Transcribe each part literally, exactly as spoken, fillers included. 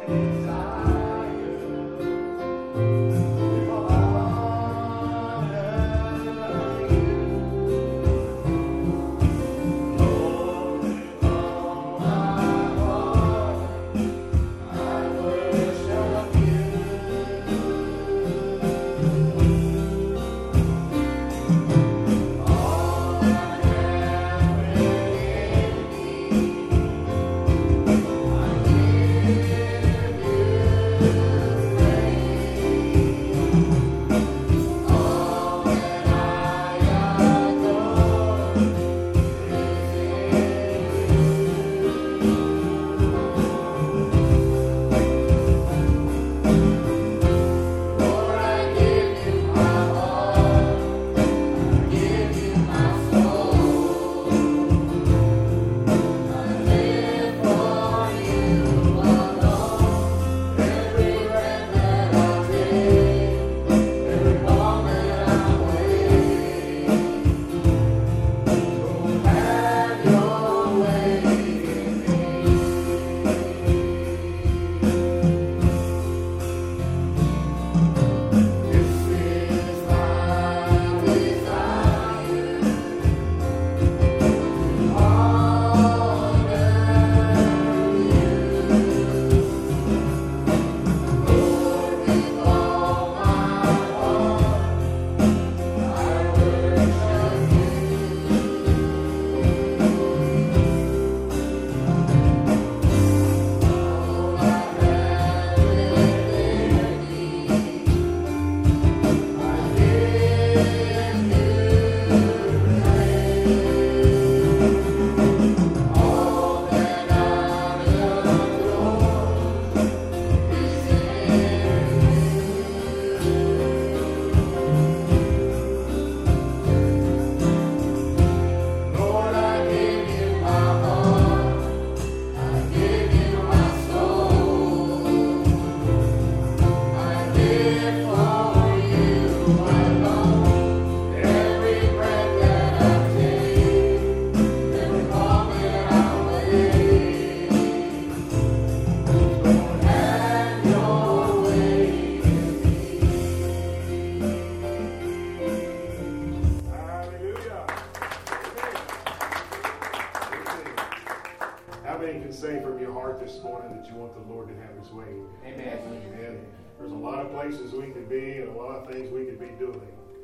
Places we could be and a lot of things we could be doing.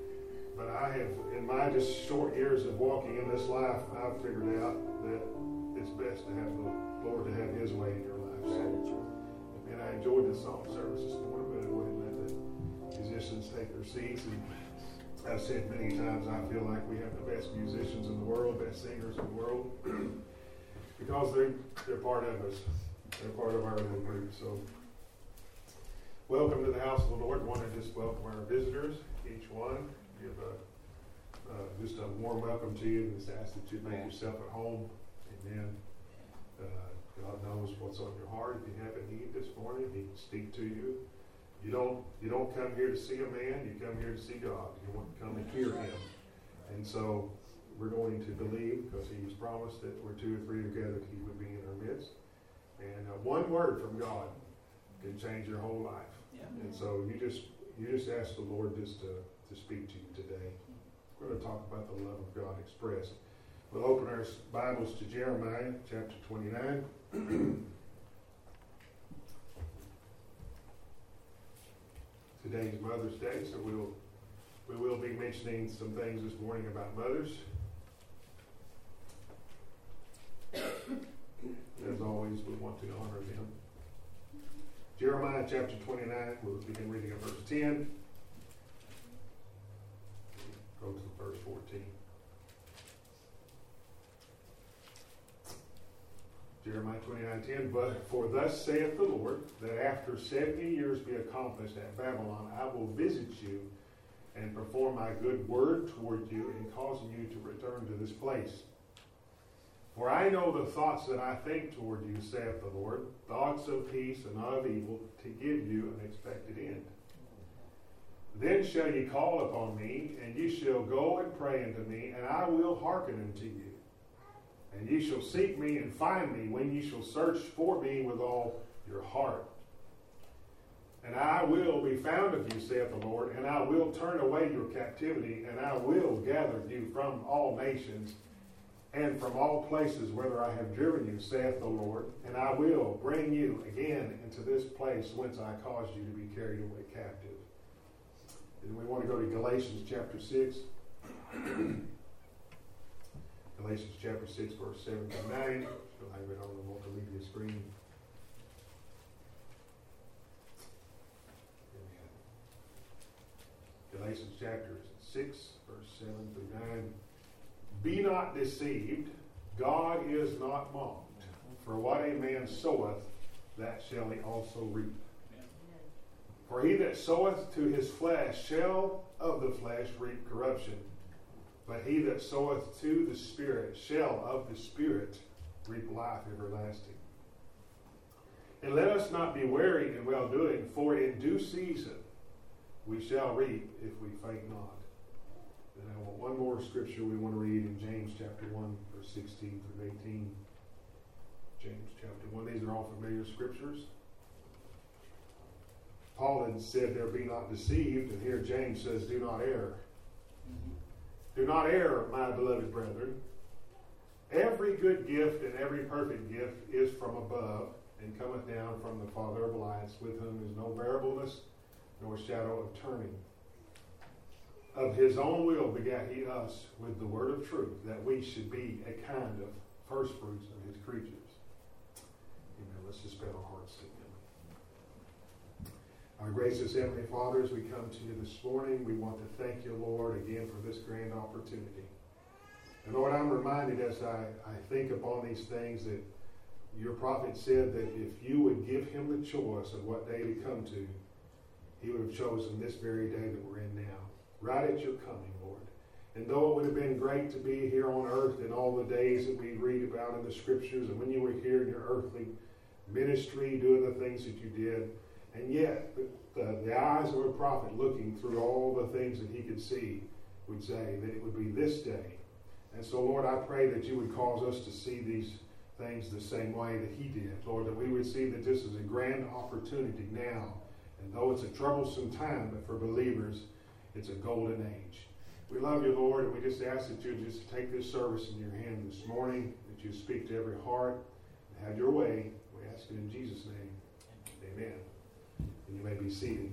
But I have, in my just short years of walking in this life, I've figured out that it's best to have the Lord to have His way in your life. So, and I enjoyed the song service this morning, but I wouldn't let the musicians take their seats. And I've said many times, I feel like we have the best musicians in the world, best singers in the world, because they're, they're part of us. They're part of our little group. So, welcome to the house of the Lord. I want to just welcome our visitors, each one. Give a, uh, just a warm welcome to you, and just ask that you make yourself at home. Amen. Uh, God knows what's on your heart. If you have a need this morning, He can speak to you. You don't you don't come here to see a man. You come here to see God. You want to come and hear Him. And so we're going to believe, because He's promised that where two or three are gathered, He would be in our midst. And uh, one word from God can change your whole life. Yeah. And so you just you just ask the Lord just to, to speak to you today. We're going to talk about the love of God expressed. We'll open our Bibles to Jeremiah chapter twenty-nine. Today's Mother's Day, so we'll we will be mentioning some things this morning about mothers. As always, we want to honor them. Jeremiah chapter twenty-nine, we'll begin reading at verse ten. Go to verse fourteen. Jeremiah twenty-nine ten, but for thus saith the Lord, that after seventy years be accomplished at Babylon, I will visit you and perform my good word toward you in causing you to return to this place. For I know the thoughts that I think toward you, saith the Lord, thoughts of peace and not of evil, to give you an expected end. Then shall ye call upon me, and ye shall go and pray unto me, and I will hearken unto you. And ye shall seek me and find me when ye shall search for me with all your heart. And I will be found of you, saith the Lord, and I will turn away your captivity, and I will gather you from all nations and from all places whither I have driven you, saith the Lord, and I will bring you again into this place whence I caused you to be carried away captive. And we want to go to Galatians chapter six. Galatians chapter six, verse seven to nine. You'll have it on the multimedia screen. Galatians chapter six, verse seven through nine. Be not deceived, God is not mocked. For what a man soweth, that shall he also reap. For he that soweth to his flesh shall of the flesh reap corruption. But he that soweth to the Spirit shall of the Spirit reap life everlasting. And let us not be weary in well-doing, for in due season we shall reap if we faint not. And I want one more scripture we want to read in James chapter one, verse sixteen through eighteen. James chapter one. These are all familiar scriptures. Paul had said, there be not deceived, and here James says, do not err. Mm-hmm. Do not err, my beloved brethren. Every good gift and every perfect gift is from above, and cometh down from the Father of lights, with whom is no variableness, nor shadow of turning. Of his own will begat he us with the word of truth, that we should be a kind of first fruits of his creatures. Amen. Let's just bow our hearts to him. Our gracious Heavenly Father, as we come to you this morning, we want to thank you, Lord, again for this grand opportunity. And Lord, I'm reminded as I, I think upon these things that your prophet said that if you would give him the choice of what day to come to, he would have chosen this very day that we're in now, right at your coming, Lord. And though it would have been great to be here on earth in all the days that we read about in the scriptures, and when you were here in your earthly ministry, doing the things that you did, and yet the, the, the eyes of a prophet looking through all the things that he could see would say that it would be this day. And so, Lord, I pray that you would cause us to see these things the same way that he did. Lord, that we would see that this is a grand opportunity now. And though it's a troublesome time, but for believers, it's a golden age. We love you, Lord, and we just ask that you just take this service in your hand this morning, that you speak to every heart, and have your way. We ask it in Jesus' name. Amen. And you may be seated.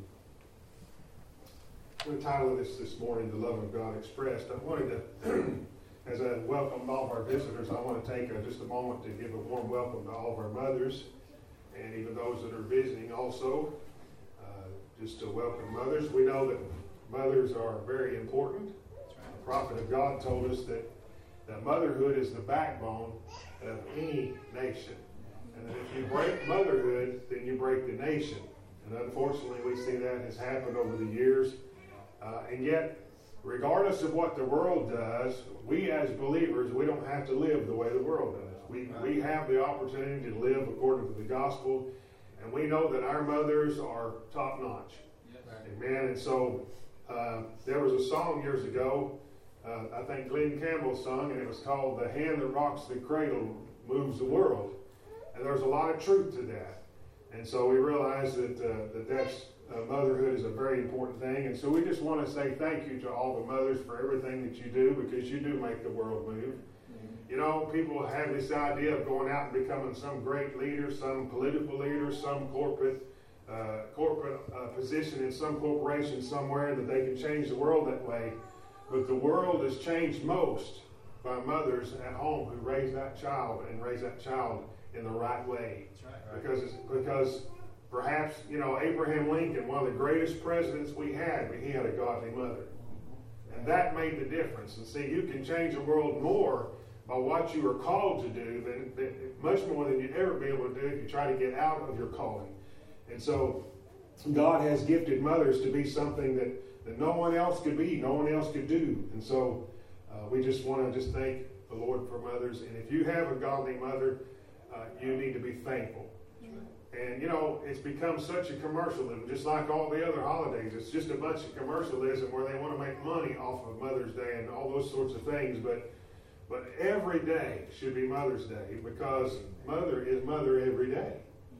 The title of this this morning, The Love of God Expressed. I wanted to, as I welcome all of our visitors, I want to take a, just a moment to give a warm welcome to all of our mothers, and even those that are visiting also. Uh, just to welcome mothers. We know that mothers are very important. Right. The prophet of God told us that, that motherhood is the backbone of any nation. And that if you break motherhood, then you break the nation. And unfortunately, we see that has happened over the years. Uh, and yet, regardless of what the world does, we as believers, we don't have to live the way the world does. We, right. we have the opportunity to live according to the gospel. And we know that our mothers are top-notch. Yes. Amen. And so uh, there was a song years ago, uh, I think Glenn Campbell sung, and it was called The Hand That Rocks the Cradle Moves the World. And there's a lot of truth to that. And so we realize that, uh, that that's, uh, motherhood is a very important thing. And so we just want to say thank you to all the mothers for everything that you do, because you do make the world move. You know, people have this idea of going out and becoming some great leader, some political leader, some corporate uh, corporate uh, position in some corporation somewhere, that they can change the world that way. But the world is changed most by mothers at home who raise that child and raise that child in the right way. That's right, right. Because it's, because perhaps, you know, Abraham Lincoln, one of the greatest presidents we had, he had a godly mother. And that made the difference. And see, you can change the world more by what you are called to do, than, than much more than you'd ever be able to do if you try to get out of your calling. And so God has gifted mothers to be something that, that no one else could be, no one else could do. And so uh, we just want to just thank the Lord for mothers. And if you have a godly mother, uh, you need to be thankful. And, you know, it's become such a commercialism, just like all the other holidays. It's just a bunch of commercialism where they want to make money off of Mother's Day and all those sorts of things. But But every day should be Mother's Day, because mother is mother every day.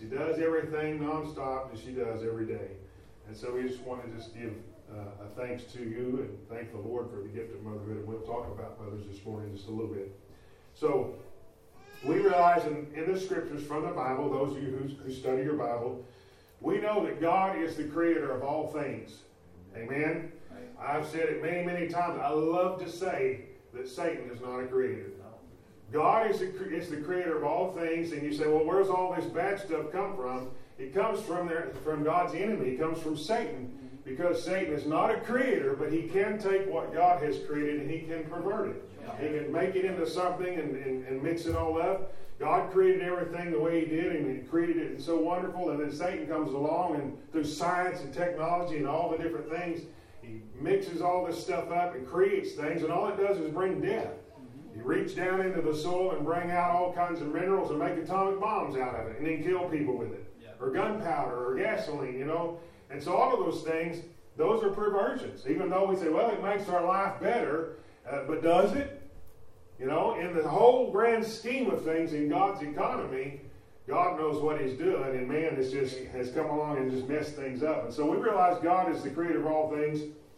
She does everything nonstop, and she does every day. And so we just want to just give uh, a thanks to you and thank the Lord for the gift of motherhood. And we'll talk about mothers this morning just a little bit. So we realize in, in the scriptures from the Bible, those of you who, who study your Bible, we know that God is the creator of all things. Amen? I've said it many, many times. I love to say that Satan is not a creator. God is the, is the creator of all things, and you say, well, where's all this bad stuff come from? It comes from their, from God's enemy. It comes from Satan, because Satan is not a creator, but he can take what God has created and he can pervert it. Yeah. He can make it into something and, and, and mix it all up. God created everything the way he did, and he created it so wonderful, and then Satan comes along, and through science and technology and all the different things, he mixes all this stuff up and creates things, and all it does is bring death. You reach down into the soil and bring out all kinds of minerals and make atomic bombs out of it and then kill people with it. Yeah. Or gunpowder or gasoline, you know. And so all of those things, those are perversions. Even though we say, well, it makes our life better, uh, but does it? You know, in the whole grand scheme of things in God's economy, God knows what he's doing, and man has just has come along and just messed things up. And so we realize God is the creator of all things.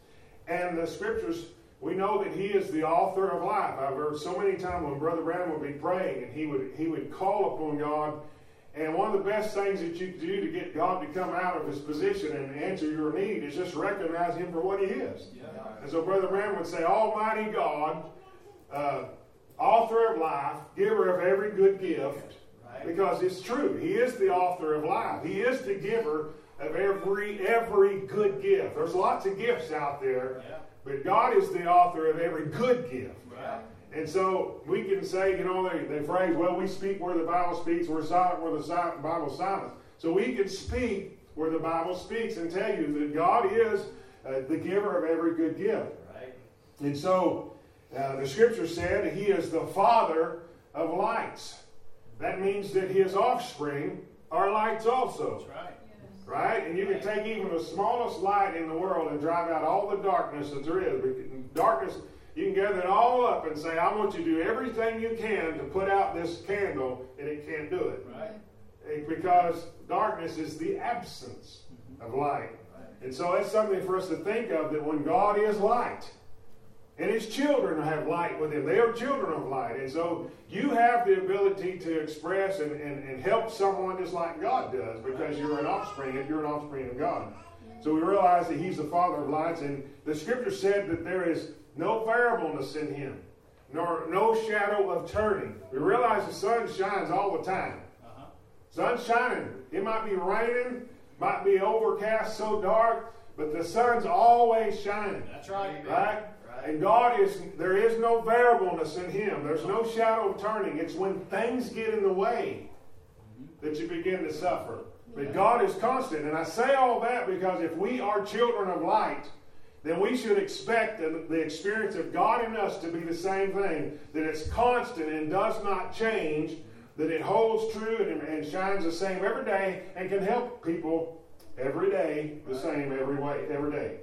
And the scriptures, we know that he is the author of life. I've heard so many times when Brother Branham would be praying, and he would he would call upon God. And one of the best things that you can do to get God to come out of his position and answer your need is just recognize him for what he is. Yeah. And so Brother Branham would say, Almighty God, uh, author of life, giver of every good gift. Right. Because it's true. He is the author of life. He is the giver of every every good gift. There's lots of gifts out there. Yeah. But God is the author of every good gift. Right. And so we can say, you know, they, they phrase, well, we speak where the Bible speaks, we're silent where the silent, Bible's silent. So we can speak where the Bible speaks and tell you that God is uh, the giver of every good gift. Right. And so uh, the scripture said he is the father of lights. That means that his offspring are lights also. That's right. Right? And you can take even the smallest light in the world and drive out all the darkness that there is. Darkness, you can gather it all up and say, I want you to do everything you can to put out this candle, and it can't do it. Right. Because darkness is the absence of light. Right. And so that's something for us to think of, that when God is light, and his children have light with him. They are children of light. And so you have the ability to express and, and, and help someone just like God does, because you're an offspring, if you're an offspring of God. So we realize that he's the father of lights. And the scripture said that there is no variableness in him, nor no shadow of turning. We realize the sun shines all the time. Uh-huh. Sun's shining. It might be raining, might be overcast so dark, but the sun's always shining. That's right. Right? And God is, there is no variableness in him. There's no shadow of turning. It's when things get in the way that you begin to suffer. But God is constant. And I say all that because if we are children of light, then we should expect the, the experience of God in us to be the same thing. That it's constant and does not change. That it holds true and, and shines the same every day and can help people every day the same every way, every day.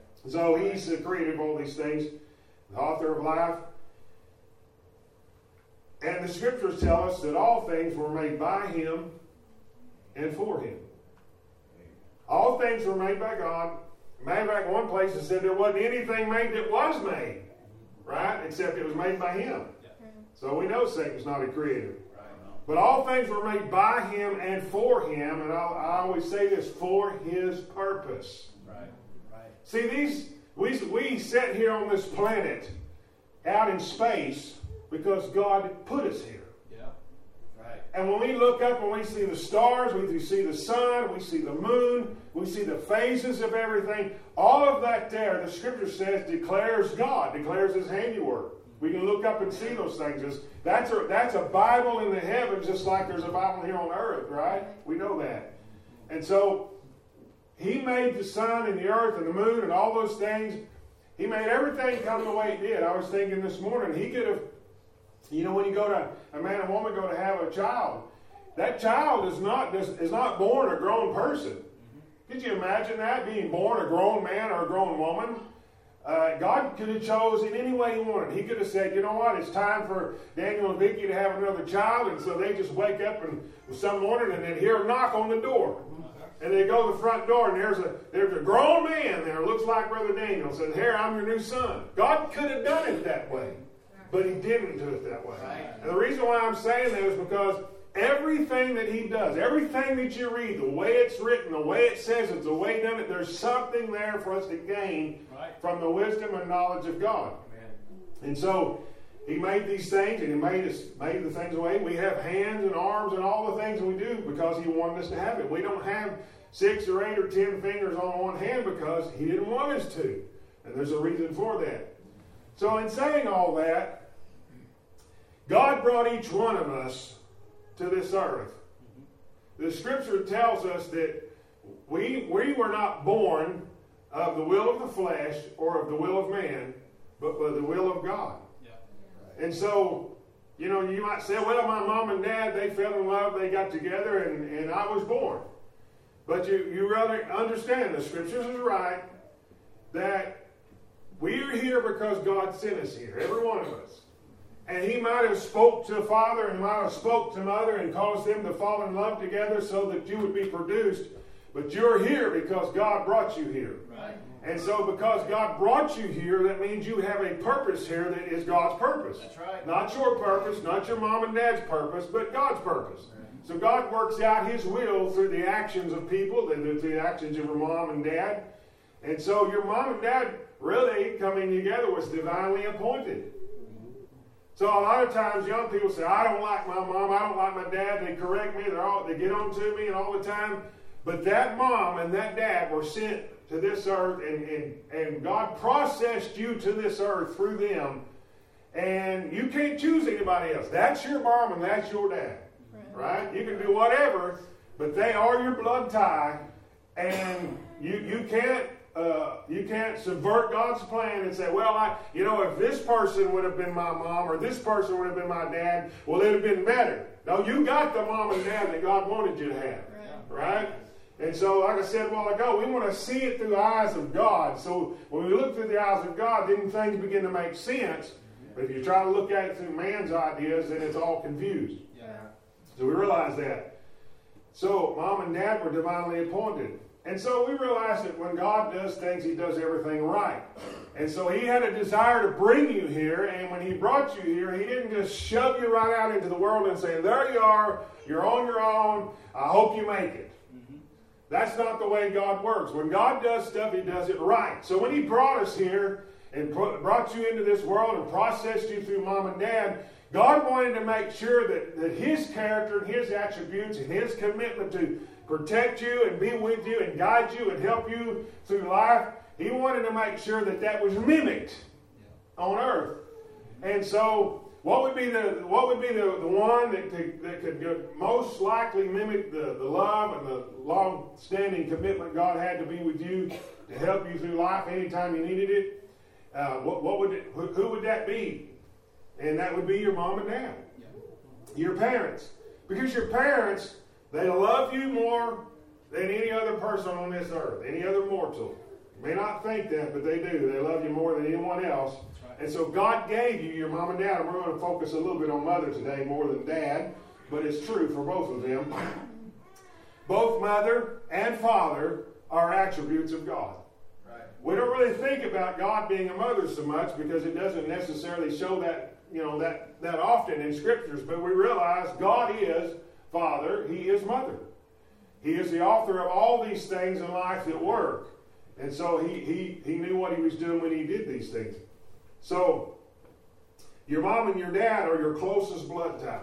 So he's the creator of all these things, the author of life. And the scriptures tell us that all things were made by him and for him. All things were made by God. Matter of fact, one place it said there wasn't anything made that was made, right? Except it was made by him. So we know Satan's not a creator. But all things were made by him and for him. And I, I always say this, for his purpose. See, these we, we sit here on this planet out in space because God put us here. Yeah, right. And when we look up and we see the stars, we see the sun, we see the moon, we see the phases of everything, all of that there, the scripture says, declares God, declares his handiwork. We can look up and see those things. That's a, that's a Bible in the heavens, just like there's a Bible here on earth, right? We know that. And so he made the sun and the earth and the moon and all those things. He made everything come the way it did. I was thinking this morning, he could have, you know, when you go to, a man and woman go to have a child, that child is not is not born a grown person. Could you imagine that, being born a grown man or a grown woman? Uh, God could have chosen any way He wanted. He could have said, you know what, it's time for Daniel and Vicky to have another child, and so they just wake up and some morning and then hear a knock on the door. And they go to the front door, and there's a there's a grown man there, looks like Brother Daniel, says, here, I'm your new son. God could have done it that way, but He didn't do it that way. And the reason why I'm saying that is because everything that He does, everything that you read, the way it's written, the way it says it, the way He done it, there's something there for us to gain right. from the wisdom and knowledge of God. Amen. And so He made these things, and He made us made the things away. We have hands and arms and all the things we do because He wanted us to have it. We don't have six or eight or ten fingers on one hand because He didn't want us to. And there's a reason for that. So in saying all that, God brought each one of us to this earth. The Scripture tells us that we, we were not born of the will of the flesh or of the will of man, but by the will of God. Yeah. And so, you know, you might say, well, my mom and dad, they fell in love, they got together, and, and I was born. But you, you rather understand, the Scriptures is right, that we are here because God sent us here, every one of us. And He might have spoke to father and might have spoke to mother and caused them to fall in love together so that you would be produced. But you're here because God brought you here. Right. And so because God brought you here, that means you have a purpose here that is God's purpose. That's right. Not your purpose, not your mom and dad's purpose, but God's purpose. Right. So God works out His will through the actions of people, through the actions of your mom and dad. And so your mom and dad really coming together was divinely appointed. So a lot of times young people say, I don't like my mom, I don't like my dad, they correct me, they're all, they get on to me and all the time. But that mom and that dad were sent to this earth, and, and, and God processed you to this earth through them. And you can't choose anybody else. That's your mom and that's your dad. Right? You can do whatever, but they are your blood tie. And you, you can't Uh, you can't subvert God's plan and say, well, I, you know, if this person would have been my mom or this person would have been my dad, well, it would have been better. No, you got the mom and dad that God wanted you to have. Right? Right? And so, like I said a while ago, we want to see it through the eyes of God. So when we look through the eyes of God, then things begin to make sense. But if you try to look at it through man's ideas, then it's all confused. Yeah. So we realize that. So mom and dad were divinely appointed. And so we realize that when God does things, He does everything right. And so He had a desire to bring you here, and when He brought you here, He didn't just shove you right out into the world and say, there you are, you're on your own, I hope you make it. Mm-hmm. That's not the way God works. When God does stuff, He does it right. So when He brought us here and brought you into this world and processed you through mom and dad, God wanted to make sure that, that His character and His attributes and His commitment to protect you and be with you and guide you and help you through life, He wanted to make sure that that was mimicked on earth. And so what would be the what would be the, the one that could, that could most likely mimic the, the love and the long-standing commitment God had to be with you to help you through life anytime you needed it? Uh, what, what would it, who, who would that be? And that would be your mom and dad. Your parents. Because your parents, they love you more than any other person on this earth, any other mortal. You may not think that, but they do. They love you more than anyone else. Right. And so God gave you your mom and dad. And we're going to focus a little bit on mother today more than dad, but it's true for both of them. Both mother and father are attributes of God. Right. We don't really think about God being a mother so much because it doesn't necessarily show that, you know, that, that often in Scriptures, but we realize God is Father, He is Mother. He is the author of all these things in life that work. And so he, he, he knew what He was doing when He did these things. So, your mom and your dad are your closest blood tie.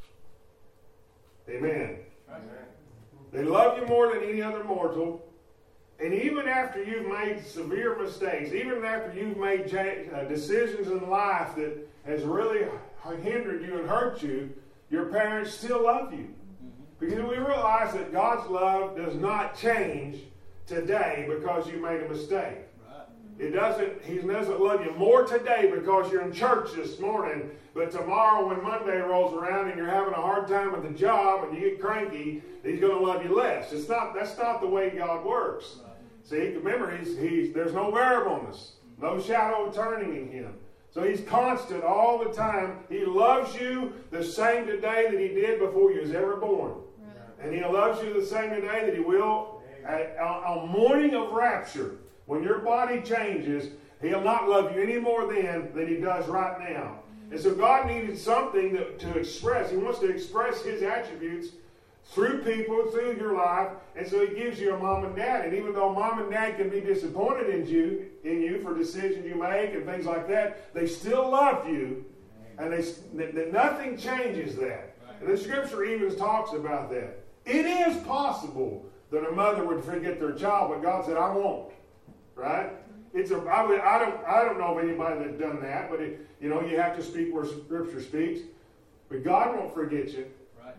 Amen. Amen. They love you more than any other mortal. And even after you've made severe mistakes, even after you've made uh, decisions in life that has really hindered you and hurt you, your parents still love you. Because we realize that God's love does not change today because you made a mistake. Right. It doesn't, He doesn't love you more today because you're in church this morning, but tomorrow when Monday rolls around and you're having a hard time at the job and you get cranky, He's going to love you less. It's not, that's not the way God works. Right. See, remember, he's, he's, there's no variableness. No shadow of turning in him. So he's constant all the time. He loves you the same today that he did before you was ever born. Right. And he loves you the same today that he will at, on morning of rapture. When your body changes, he'll not love you any more then than he does right now. Mm-hmm. And so God needed something to, to express. He wants to express his attributes through people, through your life, and so he gives you a mom and dad. And even though mom and dad can be disappointed in you, in you for decisions you make and things like that, they still love you, and they, that nothing changes that. And the Scripture even talks about that. It is possible that a mother would forget their child, but God said, "I won't." Right? It's a. I, would, I don't. I don't know of anybody that's done that, but it, you know, you have to speak where Scripture speaks. But God won't forget you.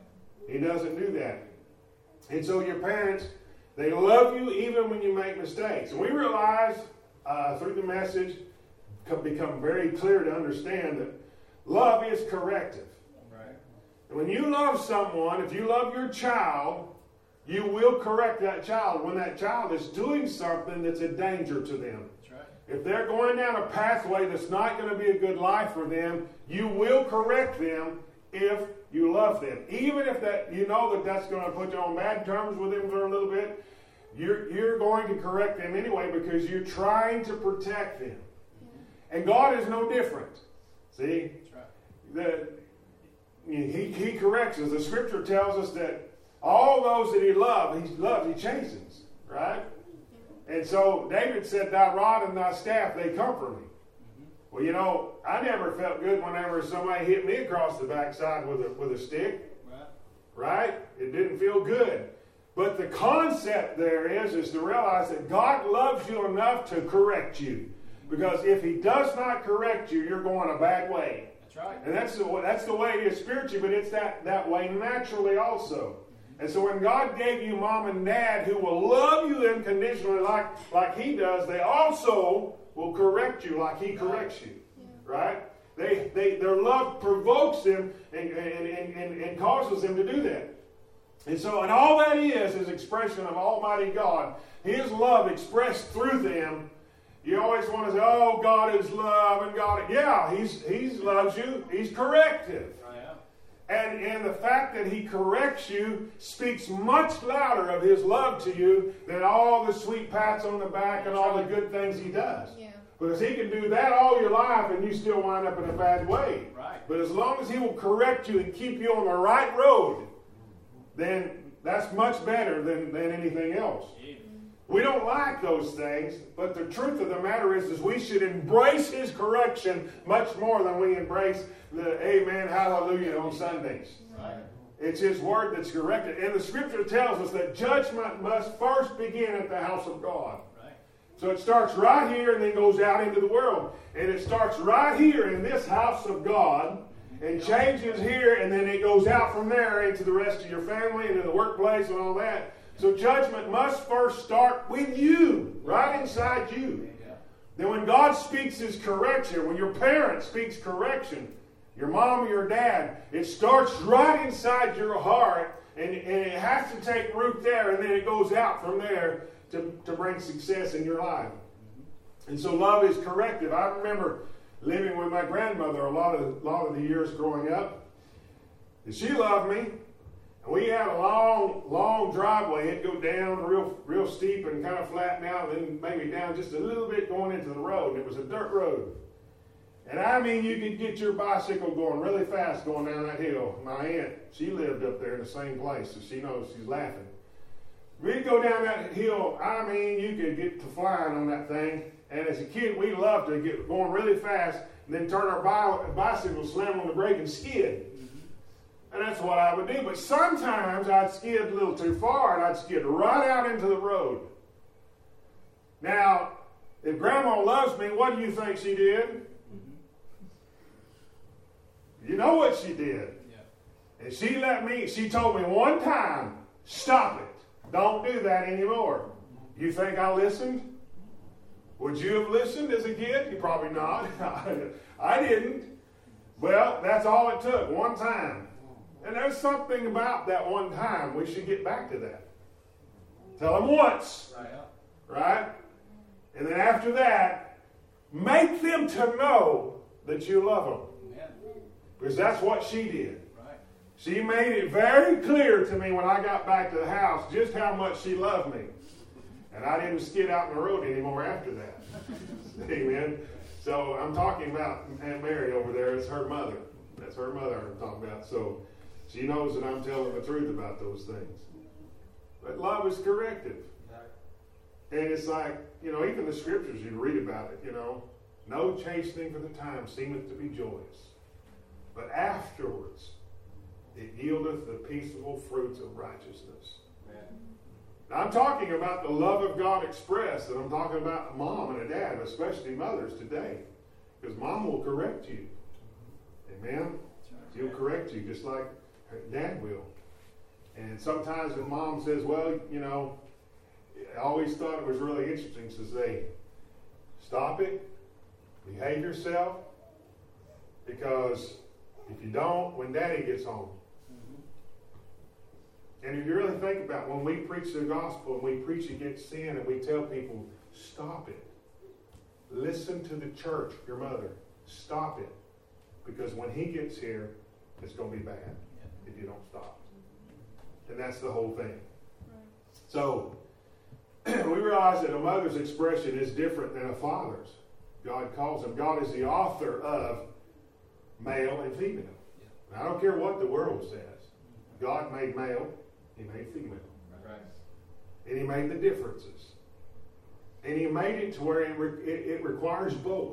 He doesn't do that. And so your parents, they love you even when you make mistakes. And we realize uh, through the message, come, become very clear to understand that love is corrective. Right. And when you love someone, if you love your child, you will correct that child when that child is doing something that's a danger to them. That's right. If they're going down a pathway that's not going to be a good life for them, you will correct them if you love them. Even if that you know that that's going to put you on bad terms with them for a little bit, you're, you're going to correct them anyway because you're trying to protect them. Yeah. And God is no different. See? That's right. The, he, he corrects us. The Scripture tells us that all those that he loves, he loves, he chastens. Right? And so David said, "Thy rod and thy staff, they comfort me." Well, you know, I never felt good whenever somebody hit me across the backside with a with a stick. Right. Right? It didn't feel good. But the concept there is, is to realize that God loves you enough to correct you. Because if he does not correct you, you're going a bad way. That's right. And that's the, that's the way it is spiritually, but it's that, that way naturally also. And so when God gave you mom and dad who will love you unconditionally like, like he does, they also will correct you like he corrects you. Yeah. Right? They, they, their love provokes them and, and, and, and causes them to do that. And so, and all that is is expression of Almighty God. His love expressed through them. You always want to say, "Oh, God is love," and God, yeah, He's He loves you. He's corrective. And, and the fact that he corrects you speaks much louder of his love to you than all the sweet pats on the back and all the good things he does. Yeah. Because he can do that all your life and you still wind up in a bad way. Right. But as long as he will correct you and keep you on the right road, then that's much better than, than anything else. Yeah. We don't like those things, but the truth of the matter is, is we should embrace his correction much more than we embrace the amen, hallelujah on Sundays. Right. It's his word that's corrected. And the Scripture tells us that judgment must first begin at the house of God. Right. So it starts right here and then goes out into the world. And it starts right here in this house of God and changes here, and then it goes out from there into the rest of your family and in the workplace and all that. So judgment must first start with you, right inside you. Yeah. Then when God speaks his correction, when your parent speaks correction, your mom or your dad, it starts right inside your heart, and, and it has to take root there, and then it goes out from there to, to bring success in your life. And so love is corrective. I remember living with my grandmother a lot of, a lot of the years growing up, and she loved me. We had a long, long driveway. It'd go down real, real steep and kind of flatten out, and then maybe down just a little bit going into the road. It was a dirt road. And I mean, you could get your bicycle going really fast going down that hill. My aunt, she lived up there in the same place, so she knows she's laughing. We'd go down that hill. I mean, you could get to flying on that thing. And as a kid, we loved to get going really fast and then turn our bi- bicycle, slam on the brake, and skid. And that's what I would do. But sometimes I'd skid a little too far, and I'd skid right out into the road. Now, if Grandma loves me, what do you think she did? Mm-hmm. You know what she did. Yeah. And she let me, she told me one time, "Stop it. Don't do that anymore." You think I listened? Would you have listened as a kid? You probably not. I didn't. Well, that's all it took, one time. And there's something about that one time. We should get back to that. Tell them once. Right? And then after that, Make them to know that you love them. Amen. Because that's what she did. Right. She made it very clear to me when I got back to the house just how much she loved me. And I didn't skid out in the road anymore after that. Amen. So I'm talking about Aunt Mary over there. It's her mother. That's her mother I'm talking about. So she knows that I'm telling the truth about those things. But love is corrective. And it's like, you know, even the scriptures, you read about it, you know. No chastening for the time seemeth to be joyous. But afterwards it yieldeth the peaceable fruits of righteousness. Amen. Now I'm talking about the love of God expressed, and I'm talking about a mom and a dad, especially mothers today. Because mom will correct you. Amen? She'll correct you just like dad will. And sometimes if mom says, well, you know, I always thought it was really interesting to say, stop it, behave yourself, because if you don't, when daddy gets home. Mm-hmm. And if you really think about when we preach the gospel and we preach against sin and we tell people, stop it. Listen to the church, your mother. Stop it. Because when he gets here, it's going to be bad if you don't stop. And that's the whole thing. So, we realize that a mother's expression is different than a father's. God calls him. God is the author of male and female. Now, I don't care what the world says. God made male. He made female. Right. And he made the differences. And he made it to where it, re- it, it requires both.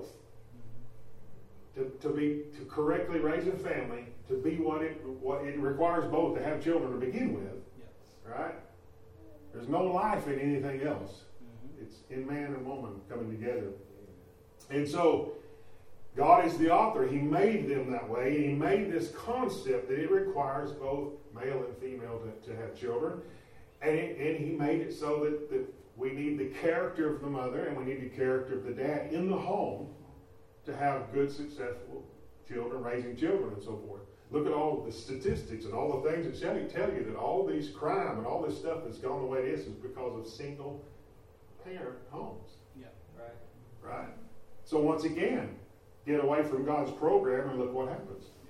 To, to be to correctly raise a family, to be what it what it requires both to have children to begin with. Yes. Right? There's no life in anything else. Mm-hmm. It's in man and woman coming together. And so, God is the author. He made them that way. He made this concept that it requires both male and female to, to have children. And, it, and he made it so that, that we need the character of the mother and we need the character of the dad in the home to have good, successful children, raising children and so forth. Look at all the statistics and all the things that tell you, tell you that all these crime and all this stuff that's gone the way it is is because of single parent homes. Yeah, right. Right. So once again, get away from God's program and look what happens. Yeah.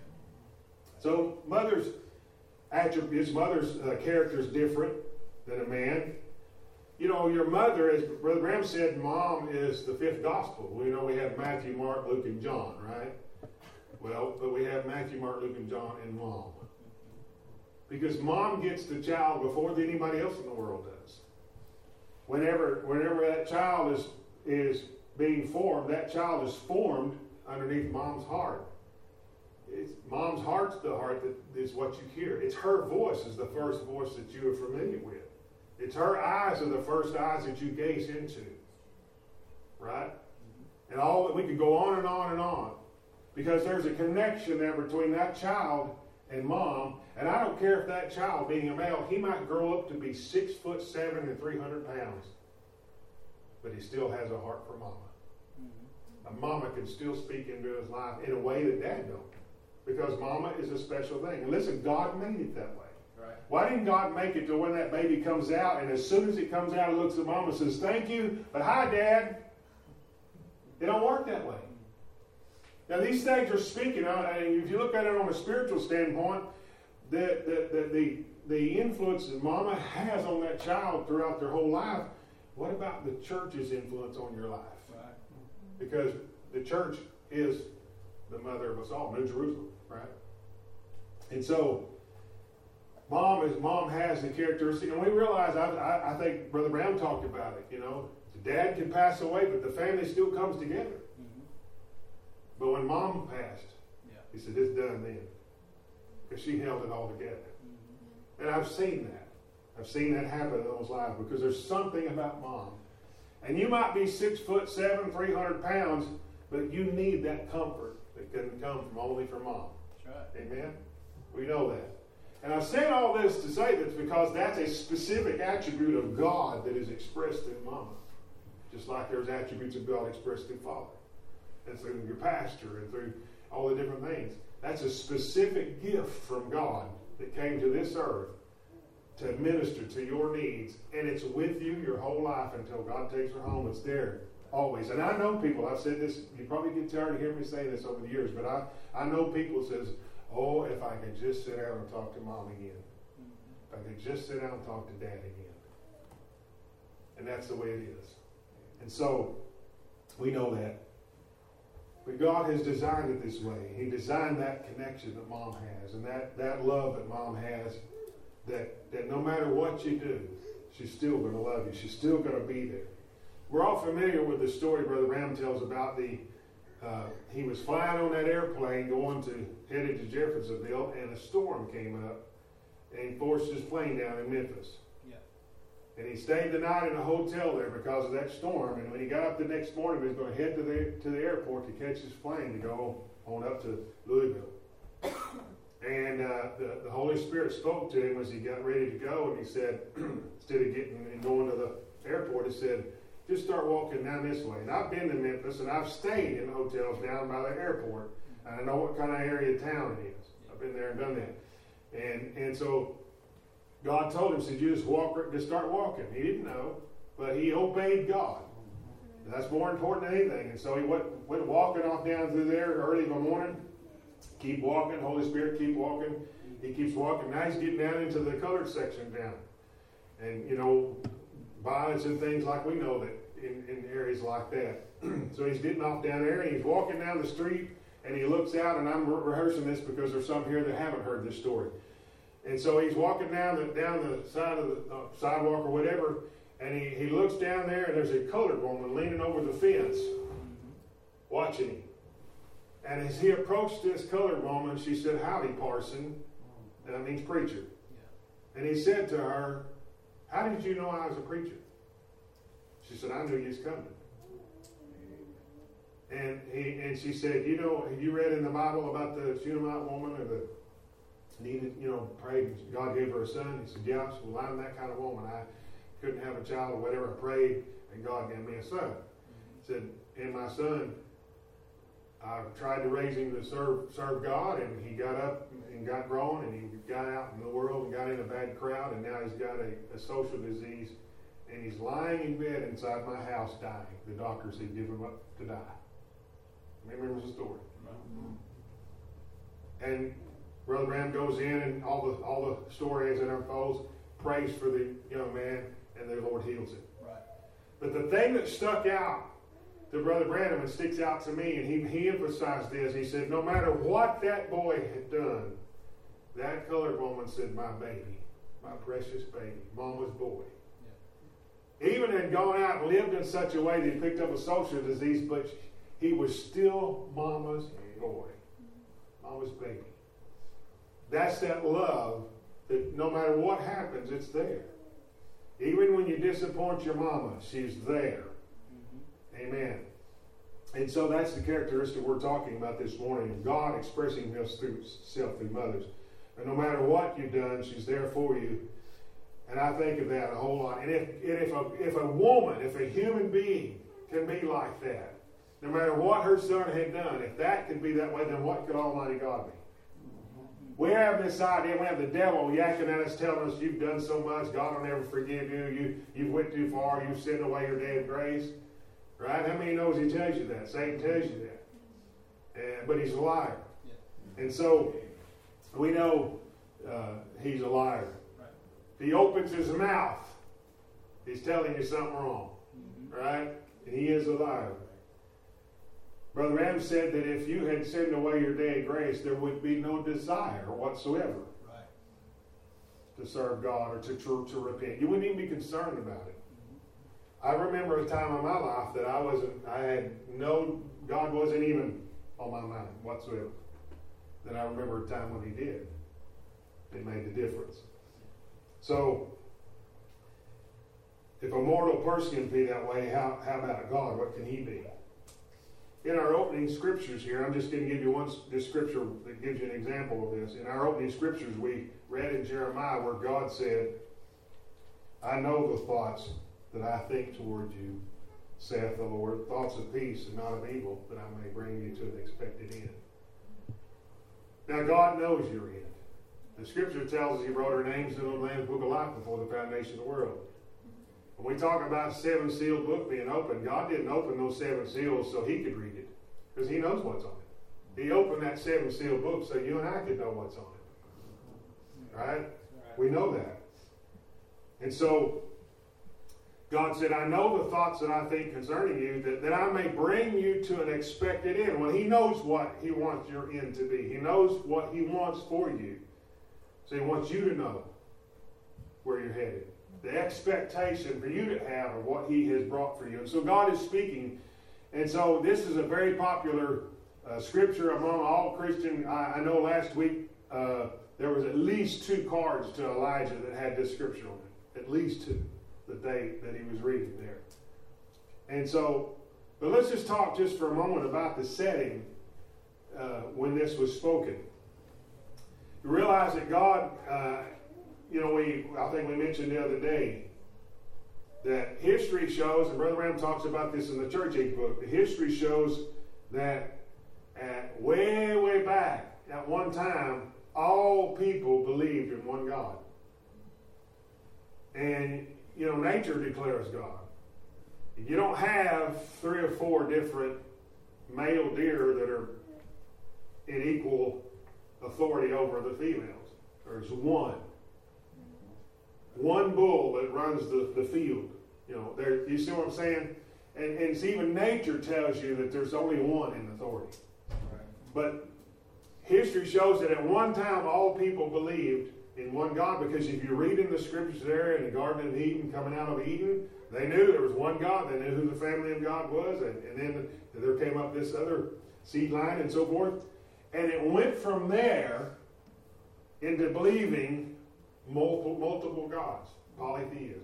So mother's attributes, mother's uh, character is different than a man. You know, your mother, as Brother Graham said, mom is the fifth gospel. We know we have Matthew, Mark, Luke, and John, right? Well, but we have Matthew, Mark, Luke, and John and mom. Because mom gets the child before anybody else in the world does. Whenever whenever that child is, is being formed, that child is formed underneath mom's heart. It's, mom's heart's the heart that is what you hear. It's her voice is the first voice that you are familiar with. It's her eyes are the first eyes that you gaze into. Right? And all we could go on and on and on. Because there's a connection there between that child and mom. And I don't care if that child, being a male, he might grow up to be six foot seven and three hundred pounds. But he still has a heart for mama. Mm-hmm. A mama can still speak into his life in a way that dad don't. Because mama is a special thing. And listen, God made it that way. Right. Why didn't God make it to when that baby comes out, and as soon as it comes out, it looks at mama and says, thank you, but hi, Dad. It don't work that way. Now, these things are speaking, and if you look at it on a spiritual standpoint, the, the, the, the, the influence that mama has on that child throughout their whole life, what about the church's influence on your life? Right. Because the church is the mother of us all, New Jerusalem, right? And so, Mom is mom has the characteristic, and we realize, I, I, I think Brother Brown talked about it, you know, the dad can pass away, but the family still comes together. Mm-hmm. But when mom passed, yeah. he said, it's done then. Because she held it all together. Mm-hmm. And I've seen that. I've seen that happen in those lives, because there's something about mom. And you might be six foot seven, three hundred pounds, but you need that comfort that can come from only from mom. That's right. Amen? We know that. And I said all this to say this because that's a specific attribute of God that is expressed in mama. Just like there's attributes of God expressed in father. And through your pastor and through all the different things. That's a specific gift from God that came to this earth to minister to your needs. And it's with you your whole life until God takes her home. It's there Always. And I know people, I've said this, you probably get tired of hearing me say this over the years, but I, I know people says, oh, if I could just sit down and talk to mom again. If I could just sit down and talk to dad again. And that's the way it is. And so, we know that. But God has designed it this way. He designed that connection that mom has, and that, that love that mom has, that, that no matter what you do, she's still going to love you. She's still going to be there. We're all familiar with the story Brother Ram tells about the, uh, he was flying on that airplane going to, headed to Jeffersonville, and a storm came up, and he forced his plane down in Memphis. Yeah. And he stayed the night in a hotel there because of that storm, and when he got up the next morning, he was going to head to the, to the airport to catch his plane to go on up to Louisville. And uh, the, the Holy Spirit spoke to him as he got ready to go, and he said, instead of getting and going to the airport, he said, just start walking down this way. And I've been to Memphis, and I've stayed in hotels down by the airport. And I know what kind of area of town it is. I've been there and done that. And and so God told him, said, you just walk, just start walking. He didn't know, but he obeyed God. And that's more important than anything. And so he went, went walking off down through there early in the morning. Keep walking. Holy Spirit, keep walking. He keeps walking. Now he's getting down into the colored section down. And, you know, violence and things like we know that in, in areas like that. So he's getting off down there, and he's walking down the street, and he looks out, and I'm re- rehearsing this because there's some here that haven't heard this story. And so he's walking down the down the side of the uh, sidewalk or whatever, and he, he looks down there, and there's a colored woman leaning over the fence, watching him. And as he approached this colored woman, she said, "Howdy, parson," and that means preacher. And he said to her, "How did you know I was a preacher?" She said, "I knew you was coming." And he and she said, "You know, have you read in the Bible about the Shunammite woman or the needed, you know, prayed, God gave her a son?" He said, "Yeah." I said, "Well, I'm that kind of woman. I couldn't have a child or whatever. I prayed, and God gave me a son." He said, "And my son, I tried to raise him to serve serve God, and he got up and got grown, and he got out in the world and got in a bad crowd, and now he's got a, a social disease, and he's lying in bed inside my house dying. The doctors had given him up to die." Remember the story. Mm-hmm. And Brother Ram goes in, and all the all the story as it unfolds, prays for the young man, and the Lord heals him. Right. But the thing that stuck out to Brother Branham and sticks out to me, and he, he emphasized this, he said, no matter what that boy had done, that colored woman said, "My baby, my precious baby, Mama's boy." Yeah. Even had gone out and lived in such a way that he picked up a social disease, but he was still Mama's boy, Mama's baby. That's that love that no matter what happens, it's there. Even when you disappoint your mama, she's there. Mm-hmm. Amen. And so that's the characteristic we're talking about this morning. God expressing himself through mothers. And no matter what you've done, she's there for you. And I think of that a whole lot. And if, and if, a, if a woman, if a human being can be like that, no matter what her son had done, if that could be that way, then what could Almighty God be? We have this idea, we have the devil yakking at us, telling us you've done so much, God will never forgive you, you, you've went too far, you've sinned away your day of grace. Right? How many knows he tells you that? Satan tells you that. And, but he's a liar. Yeah. And so, we know uh, he's a liar. Right. If he opens his mouth, he's telling you something wrong. Mm-hmm. Right? And he is a liar. Brother Ram said that if you had sinned away your day of grace, there would be no desire whatsoever right. to serve God or to, to, to repent. You wouldn't even be concerned about it. Mm-hmm. I remember a time in my life that I wasn't, I had no, God wasn't even on my mind whatsoever. Then I remember a time when he did. It made the difference. So, if a mortal person can be that way, how, how about God? What can he be? In our opening scriptures here, I'm just going to give you one this scripture that gives you an example of this. In our opening scriptures, we read in Jeremiah where God said, "I know the thoughts that I think toward you, saith the Lord, thoughts of peace and not of evil, that I may bring you to an expected end." Now, God knows your end. The scripture tells us he wrote our names in the Lamb's Book of Life before the foundation of the world. When we talk about seven sealed book being open, God didn't open those seven seals so he could read it, because he knows what's on it. He opened that seven sealed book so you and I could know what's on it. Right? We know that. And so God said, I know the thoughts that I think concerning you, that, that I may bring you to an expected end. Well, he knows what he wants your end to be. He knows what he wants for you. So he wants you to know where you're headed. The expectation for you to have of what he has brought for you. And so God is speaking. And so this is a very popular uh, scripture among all Christian. I, I know last week uh, there was at least two cards to Elijah that had this scripture on it. At least two. The day that he was reading there. And so, but let's just talk just for a moment about the setting uh, when this was spoken. You realize that God, uh, you know, we I think we mentioned the other day that history shows, and Brother Ram talks about this in the Church Age book, the history shows that at way, way back, at one time, all people believed in one God. And you know, nature declares God. You don't have three or four different male deer that are in equal authority over the females. There's one. One bull that runs the, the field. You know, there. You see what I'm saying? And, and it's even nature tells you that there's only one in authority. Right. But history shows that at one time all people believed in one God, because if you read in the scriptures there in the Garden of Eden, coming out of Eden, they knew there was one God. They knew who the family of God was, and, and then there came up this other seed line and so forth. And it went from there into believing multiple, multiple gods, polytheism.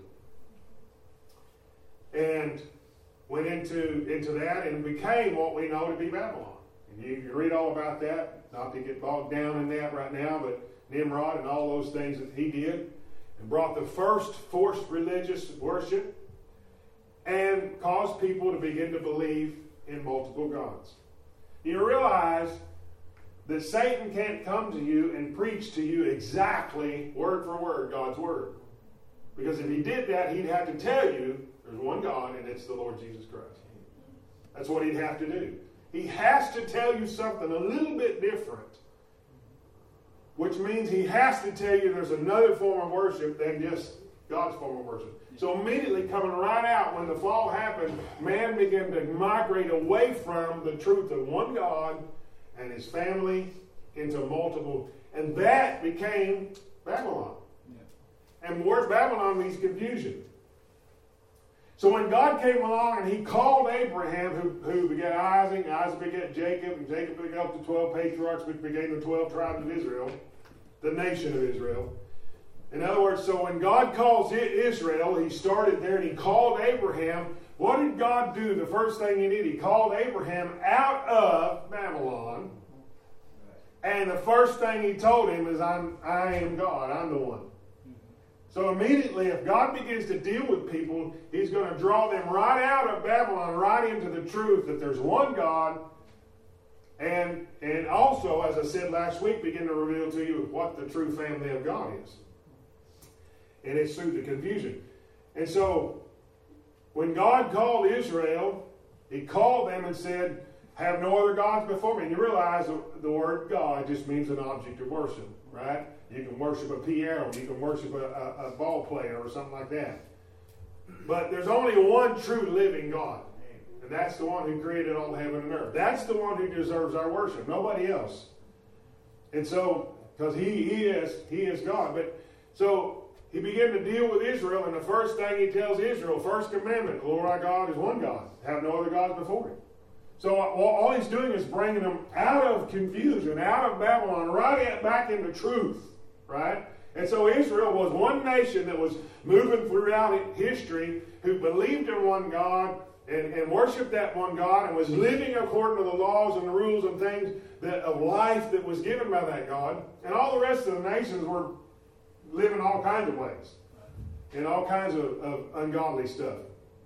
And went into, into that and became what we know to be Babylon. And you, you read all about that, not to get bogged down in that right now, but Nimrod and all those things that he did, and brought the first forced religious worship and caused people to begin to believe in multiple gods. You realize that Satan can't come to you and preach to you exactly word for word God's word. Because if he did that, he'd have to tell you there's one God and it's the Lord Jesus Christ. That's what he'd have to do. He has to tell you something a little bit different. Which means he has to tell you there's another form of worship than just God's form of worship. So immediately coming right out when the fall happened, man began to migrate away from the truth of one God and his family into multiple. And that became Babylon. Yeah. And the word Babylon means confusion. So when God came along and he called Abraham, who, who begat Isaac, Isaac begat Jacob, and Jacob begat the twelve patriarchs, which became the twelve tribes of Israel, the nation of Israel. In other words, so when God calls Israel, he started there and he called Abraham. What did God do? The first thing he did, he called Abraham out of Babylon. And the first thing he told him is, I'm, I am God. I'm the one. So immediately, if God begins to deal with people, he's going to draw them right out of Babylon, right into the truth that there's one God. And, and also, as I said last week, begin to reveal to you what the true family of God is. And it's through the confusion. And so, when God called Israel, he called them and said, have no other gods before me. And you realize the, the word God just means an object of worship, right? You can worship a piano, you can worship a, a, a ball player or something like that. But there's only one true living God. And that's the one who created all heaven and earth. That's the one who deserves our worship, nobody else. And so, because he, he is he is God. But so he began to deal with Israel, and the first thing he tells Israel, first commandment, the Lord our God is one God. Have no other gods before him. So all he's doing is bringing them out of confusion, out of Babylon, right back into truth. Right? And so Israel was one nation that was moving throughout history who believed in one God and, and worshiped that one God and was living according to the laws and the rules and things that, of life that was given by that God. And all the rest of the nations were living all kinds of ways and all kinds of, of ungodly stuff.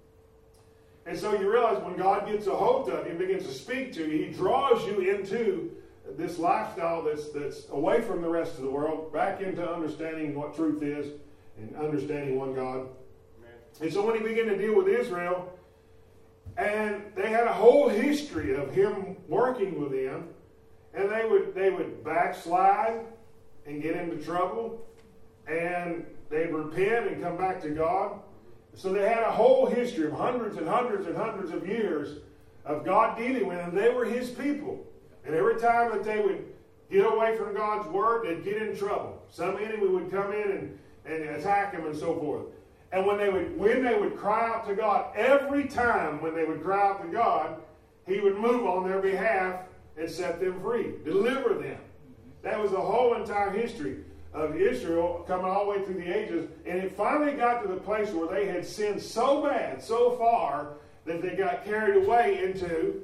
And so you realize when God gets a hold of you and begins to speak to you, he draws you into this lifestyle that's that's away from the rest of the world, back into understanding what truth is and understanding one God. Amen. And so when he began to deal with Israel, and they had a whole history of him working with them, and they would they would backslide and get into trouble, and they'd repent and come back to God. So they had a whole history of hundreds and hundreds and hundreds of years of God dealing with them. They were his people. And every time that they would get away from God's word, they'd get in trouble. Some enemy would come in and, and attack them and so forth. And when they would when they would cry out to God, every time when they would cry out to God, he would move on their behalf and set them free, deliver them. That was the whole entire history of Israel coming all the way through the ages. And it finally got to the place where they had sinned so bad, so far, that they got carried away into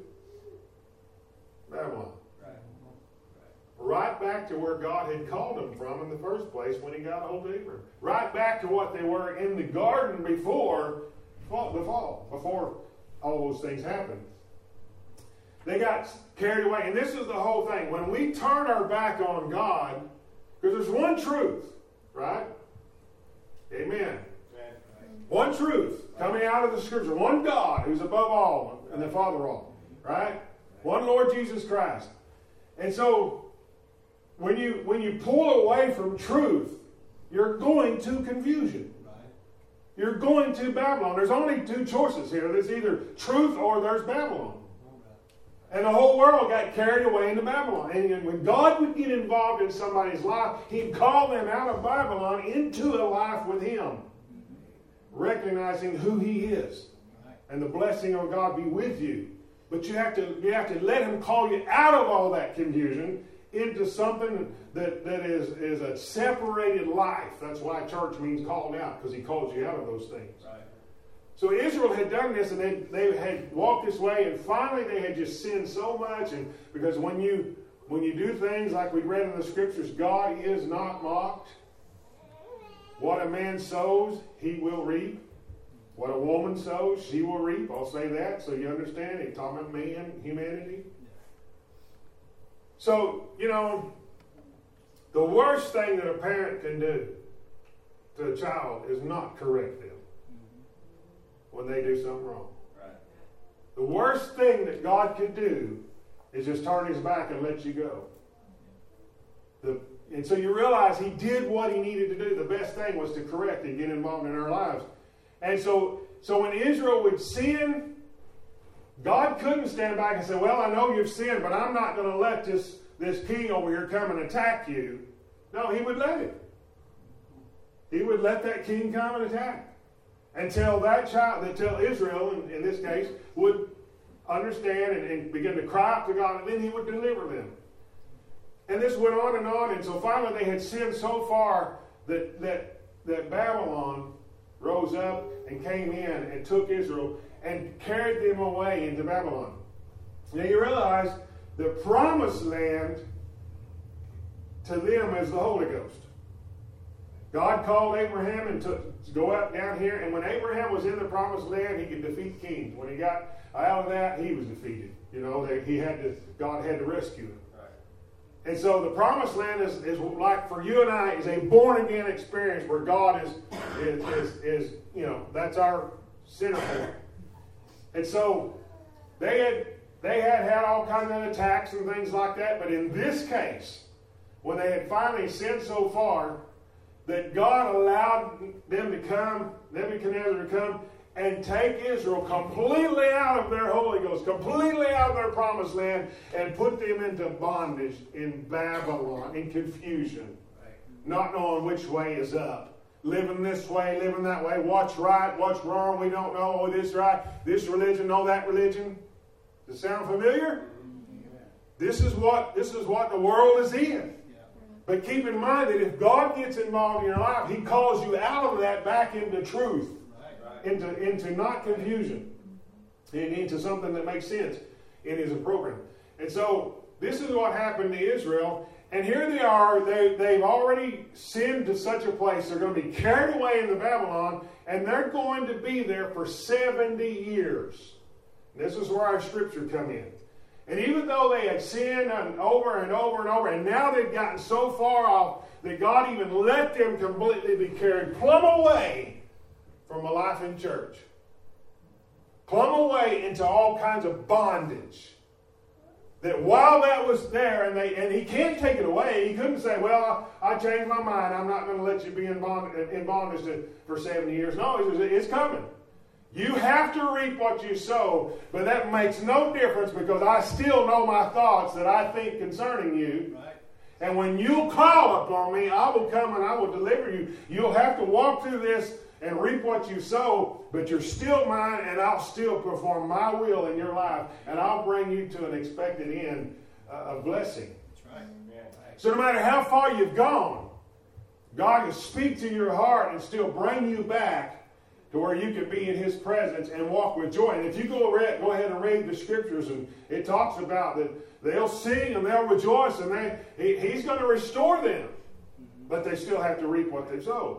Babylon. Right back to where God had called them from in the first place when he got a hold of Abram. Right back to what they were in the garden before fall, the fall, before all those things happened. They got carried away. And this is the whole thing. When we turn our back on God, because there's one truth, right? Amen. One truth coming out of the Scripture. One God who's above all and the Father of all. Right? One Lord Jesus Christ. And so, when you when you pull away from truth, you're going to confusion. You're going to Babylon. There's only two choices here. There's either truth or there's Babylon. And the whole world got carried away into Babylon. And when God would get involved in somebody's life, he'd call them out of Babylon into a life with him, recognizing who he is. And the blessing of God be with you. But you have to you have to let him call you out of all that confusion into something that, that is, is a separated life. That's why church means called out, because he calls you out of those things. Right. So Israel had done this, and they, they had walked this way, and finally they had just sinned so much. And because when you when you do things like we read in the Scriptures, God is not mocked. What a man sows, he will reap. What a woman sows, she will reap. I'll say that so you understand. He's talking about man, humanity. So, you know, the worst thing that a parent can do to a child is not correct them when they do something wrong. Right. The worst thing that God could do is just turn his back and let you go. The, and so you realize he did what he needed to do. The best thing was to correct and get involved in our lives. And so, so when Israel would sin, God couldn't stand back and say, well, I know you've sinned, but I'm not going to let this, this king over here come and attack you. No, he would let it. He would let that king come and attack. Until that child, until Israel, in, in this case, would understand and, and begin to cry out to God, and then he would deliver them. And this went on and on, and so finally they had sinned so far that, that, that Babylon rose up and came in and took Israel and carried them away into Babylon. Now you realize the promised land to them is the Holy Ghost. God called Abraham and took, to go up down here, and when Abraham was in the promised land, he could defeat kings. When he got out of that, he was defeated. You know, they, he had to. God had to rescue him. Right. And so the promised land is, is like for you and I is a born again experience where God is is, is is you know that's our center point. And so they had they had had all kinds of attacks and things like that, but in this case, when they had finally sinned so far that God allowed them to come, Nebuchadnezzar to come and take Israel completely out of their Holy Ghost, completely out of their promised land, and put them into bondage in Babylon, in confusion, not knowing which way is up. Living this way, living that way, what's right, what's wrong, we don't know, oh, this right, this religion, no, that religion. Does it sound familiar? Yeah. This is what this is what the world is in. Yeah. But keep in mind that if God gets involved in your life, he calls you out of that back into truth, right, right. into into not confusion, and into something that makes sense in his program. And so this is what happened to Israel. And here they are, they, they've already sinned to such a place, they're going to be carried away into Babylon, and they're going to be there for seventy years. And this is where our scripture come in. And even though they had sinned over and over and over, and now they've gotten so far off that God even let them completely be carried plumb away from a life in church. Plumb away into all kinds of bondage. That while that was there, and they and he can't take it away, he couldn't say, well, I, I changed my mind, I'm not going to let you be in bondage, in bondage to, for seventy years. No, he says, it's coming. You have to reap what you sow, but that makes no difference because I still know my thoughts that I think concerning you. Right. And when you call upon me, I will come and I will deliver you. You'll have to walk through this and reap what you sow, but you're still mine, and I'll still perform my will in your life, and I'll bring you to an expected end uh, of blessing. That's right. Yeah. So no matter how far you've gone, God can speak to your heart and still bring you back to where you can be in His presence and walk with joy. And if you go, read, go ahead and read the Scriptures, and it talks about that they'll sing and they'll rejoice, and they, he, He's going to restore them, mm-hmm. but they still have to reap what they've sowed.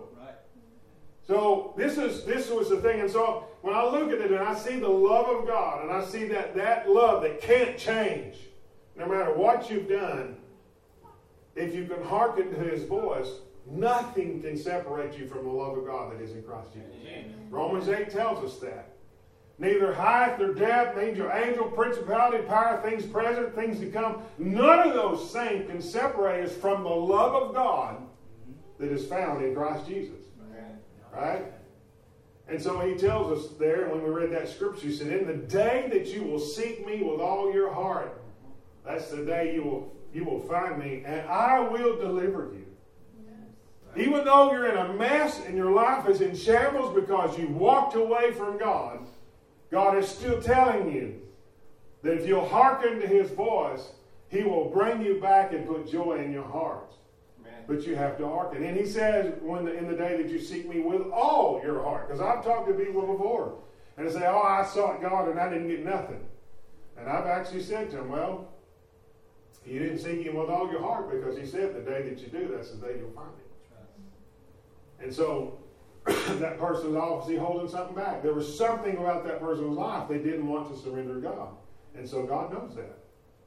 So this is this was the thing. And so when I look at it and I see the love of God, and I see that, that love that can't change, no matter what you've done, if you can hearken to His voice, nothing can separate you from the love of God that is in Christ Jesus. Amen. Romans eight tells us that. Neither height nor depth, neither angel, principality, power, things present, things to come, none of those things can separate us from the love of God that is found in Christ Jesus. Right? And so he tells us there, when we read that scripture, he said, in the day that you will seek me with all your heart, that's the day you will you will find me, and I will deliver you. Yes. Even though you're in a mess and your life is in shambles because you walked away from God, God is still telling you that if you'll hearken to His voice, He will bring you back and put joy in your hearts. But you have to hearken. And He says, when the, in the day that you seek me with all your heart. Because I've talked to people before. And they say, oh, I sought God and I didn't get nothing. And I've actually said to them, well, you didn't seek Him with all your heart, because He said the day that you do, that's the day you'll find Him. And so that person's obviously holding something back. There was something about that person's life they didn't want to surrender to God. And so God knows that.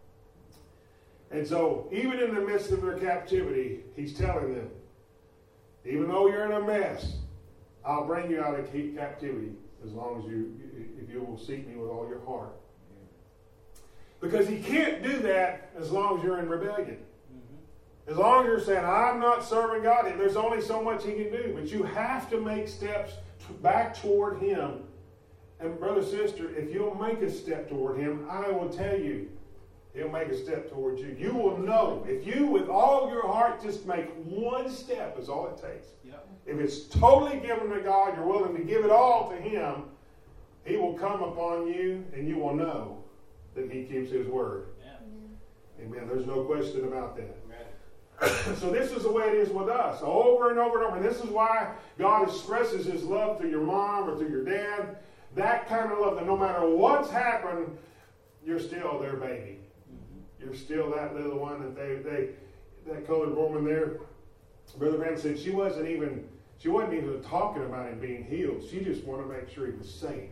And so, even in the midst of their captivity, He's telling them, even though you're in a mess, I'll bring you out of captivity as long as you, if you will seek me with all your heart. Because He can't do that as long as you're in rebellion. Mm-hmm. As long as you're saying, I'm not serving God, there's only so much He can do. But you have to make steps back toward Him. And brother, sister, if you'll make a step toward Him, I will tell you, He'll make a step towards you. You will know. If you, with all your heart, just make one step is all it takes. Yep. If it's totally given to God, you're willing to give it all to Him, He will come upon you, and you will know that He keeps His word. Yeah. Amen. There's no question about that. So this is the way it is with us, over and over and over. And this is why God expresses His love to your mom or to your dad. That kind of love, that no matter what's happened, you're still their baby. You're still that little one that they, they that colored woman there. Brother Branham said she wasn't even she wasn't even talking about him being healed. She just wanted to make sure he was saved.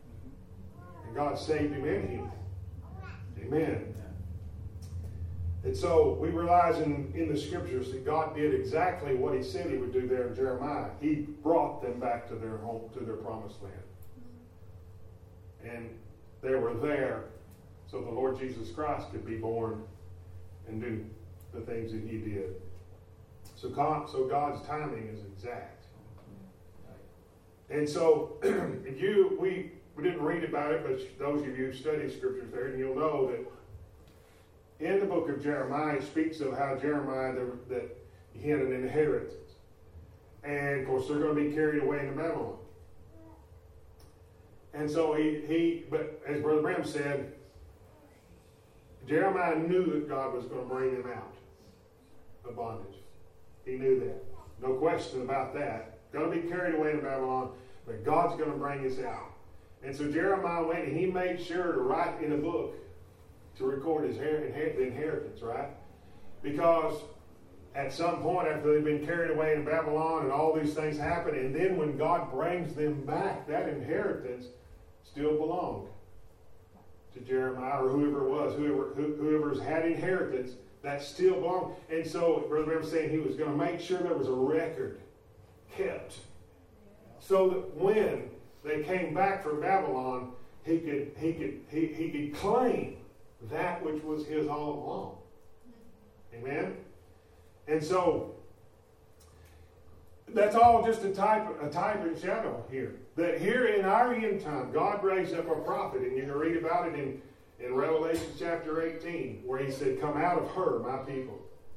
And God saved him and healed him. Amen. And so we realize in, in the scriptures that God did exactly what He said He would do there in Jeremiah. He brought them back to their home, to their promised land. And they were there so the Lord Jesus Christ could be born and do the things that He did. So God, so God's timing is exact. And so if you we we didn't read about it, but those of you who study scriptures there, and you'll know that in the book of Jeremiah, it speaks of how Jeremiah the, that he had an inheritance, and of course they're going to be carried away into Babylon. And so he he, but as Brother Branham said, Jeremiah knew that God was going to bring them out of bondage. He knew that. No question about that. Going to be carried away to Babylon, but God's going to bring us out. And so Jeremiah went and he made sure to write in a book to record his inheritance, right? Because at some point after they've been carried away in Babylon and all these things happen, and then when God brings them back, that inheritance still belonged to Jeremiah or whoever it was, whoever who, whoever's had inheritance, that still belonged. And so Brother Branham saying he was going to make sure there was a record kept so that when they came back from Babylon, he could he could he, he could claim that which was his all along. Amen? And so that's all just a type a type and shadow here. That here in our end time, God raised up a prophet, and you can read about it in, in Revelation chapter eighteen, where he said, "Come out of her, my people."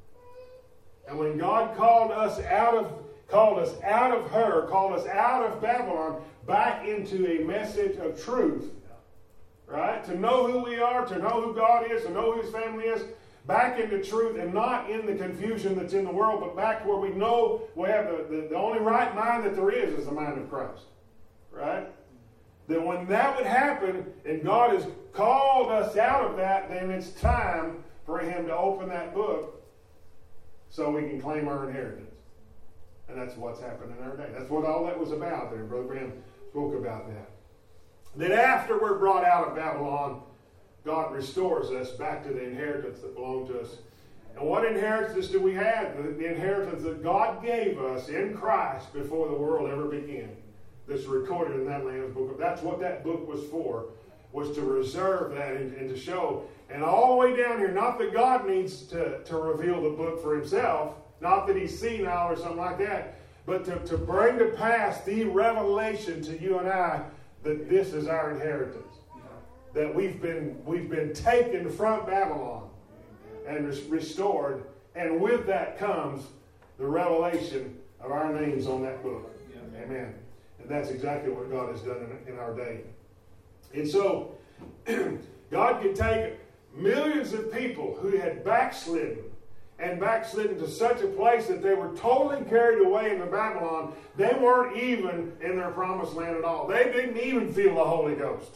And when God called us out of called us out of her, called us out of Babylon, back into a message of truth, right? To know who we are, to know who God is, to know who his family is, back into truth, and not in the confusion that's in the world, but back to where we know we have the, the, the only right mind that there is is the mind of Christ, right? That when that would happen, and God has called us out of that, then it's time for him to open that book so we can claim our inheritance. And that's what's happened in our day. That's what all that was about there. Brother Bram spoke about that. Then after we're brought out of Babylon, God restores us back to the inheritance that belonged to us. And what inheritance do we have? The, the inheritance that God gave us in Christ before the world ever began. That's recorded in that Lamb's book. That's what that book was for, was to reserve that and, and to show. And all the way down here, not that God needs to, to reveal the book for himself, not that he's senile or something like that, but to, to bring to pass the revelation to you and I that this is our inheritance. That we've been we've been taken from Babylon and res- restored, and with that comes the revelation of our names on that book. Yeah. Amen. And that's exactly what God has done in, in our day. And so, God can take millions of people who had backslidden and backslidden to such a place that they were totally carried away into Babylon. They weren't even in their promised land at all. They didn't even feel the Holy Ghost.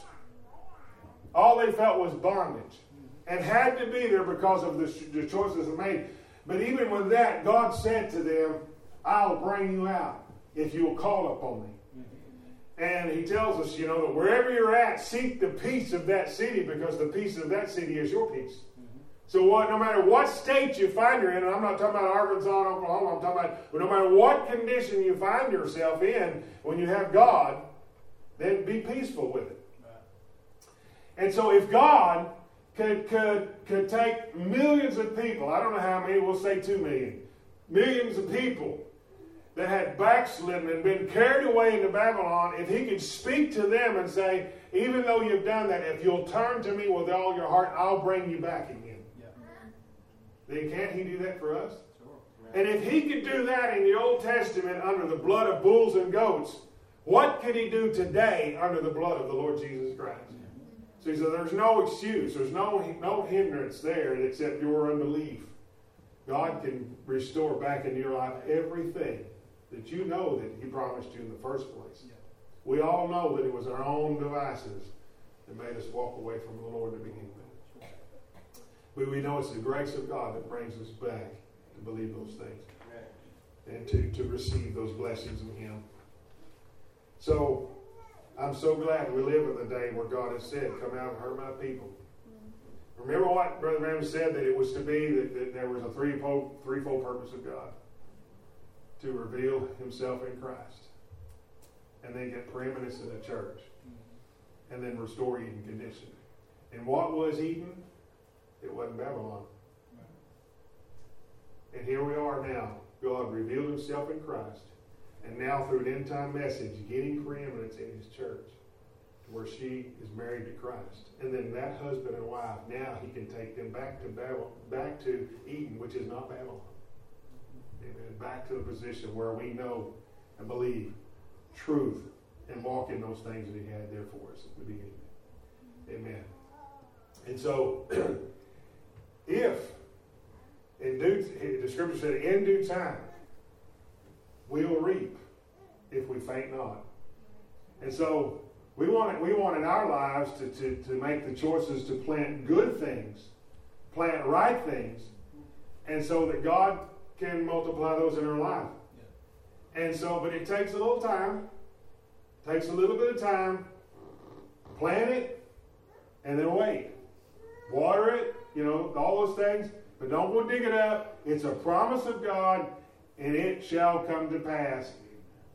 All they felt was bondage, and had to be there because of the, the choices they made. But even with that, God said to them, "I'll bring you out if you'll call upon me." And he tells us, you know, that wherever you're at, seek the peace of that city, because the peace of that city is your peace. Mm-hmm. So what, no matter what state you find yourself in, and I'm not talking about Arkansas and Oklahoma, I'm talking about, but no matter what condition you find yourself in, when you have God, then be peaceful with it. And so if God could, could, could take millions of people, I don't know how many, we'll say two million, millions of people that had backslidden and been carried away into Babylon, if he could speak to them and say, even though you've done that, if you'll turn to me with all your heart, I'll bring you back again. Yeah. Then can't he do that for us? Sure. And if he could do that in the Old Testament under the blood of bulls and goats, what could he do today under the blood of the Lord Jesus Christ? So he said, there's no excuse. There's no, no hindrance there except your unbelief. God can restore back into your life everything that you know that he promised you in the first place. Yeah. We all know that it was our own devices that made us walk away from the Lord to begin with. But we know it's the grace of God that brings us back to believe those things. Right. And to, to receive those blessings in him. So, I'm so glad we live in the day where God has said, "Come out and hurt my people." Mm-hmm. Remember what Brother Ram said, that it was to be that, that there was a threefold, threefold purpose of God. To reveal himself in Christ. And then get preeminence in the church. Mm-hmm. And then restore Eden condition. And what was Eden? It wasn't Babylon. Right. And here we are now. God revealed himself in Christ. And now through an end-time message, getting preeminence in his church, where she is married to Christ. And then that husband and wife, now he can take them back to Babylon, back to Eden, which is not Babylon. Amen. Back to the position where we know and believe truth and walk in those things that he had there for us at the beginning. Amen. And so, if, in due, the scripture said, in due time, we will reap if we faint not. And so we want we want in our lives to, to, to make the choices to plant good things, plant right things, and so that God can multiply those in our life. Yeah. And so, but it takes a little time, takes a little bit of time, plant it, and then wait. Water it, you know, all those things, but don't go dig it up. It's a promise of God, and it shall come to pass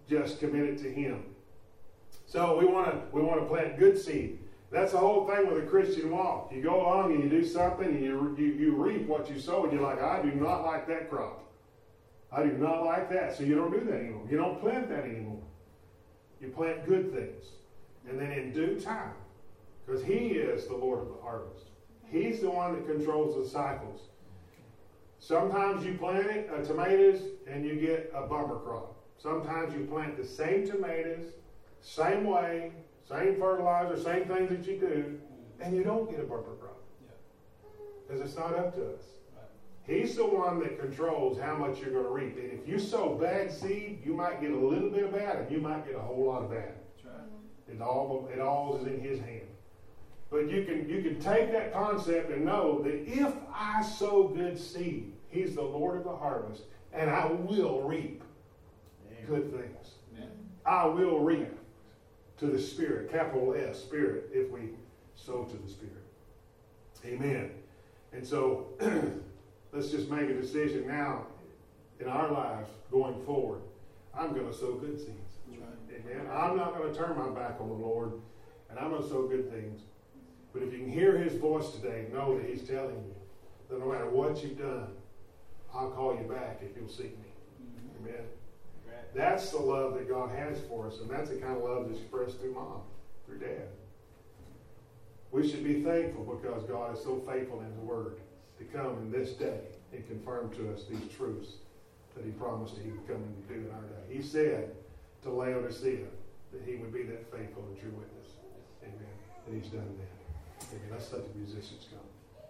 just committed to Him. So we want to we want to plant good seed. That's the whole thing with a Christian walk. You go along and you do something and you, you, you reap what you sow, and you're like, I do not like that crop. I do not like that. So you don't do that anymore. You don't plant that anymore. You plant good things. And then in due time, because He is the Lord of the harvest. He's the one that controls the cycles. Sometimes you plant it, uh, tomatoes and you get a bumper crop. Sometimes you plant the same tomatoes, same way, same fertilizer, same things that you do, and you don't get a bumper crop. Because it's not up to us. He's the one that controls how much you're going to reap. And if you sow bad seed, you might get a little bit of bad, and you might get a whole lot of bad. That's right. It all it all is in His hand. But you can you can take that concept and know that if I sow good seed, He's the Lord of the harvest, and I will reap Amen. Good things. Amen. I will reap to the Spirit, capital S, Spirit, if we sow to the Spirit. Amen. And so let's just make a decision now in our lives going forward. I'm going to sow good seeds. Right. Amen. I'm not going to turn my back on the Lord, and I'm going to sow good things. But if you can hear His voice today, know that He's telling you that no matter what you've done, I'll call you back if you'll seek me. Mm-hmm. Amen. Right. That's the love that God has for us, and that's the kind of love that's expressed through mom, through dad. We should be thankful because God is so faithful in His Word to come in this day and confirm to us these truths that He promised He would come and do in our day. He said to Laodicea that He would be that faithful and true witness. Amen. And He's done that. Amen. Let's let the musicians come.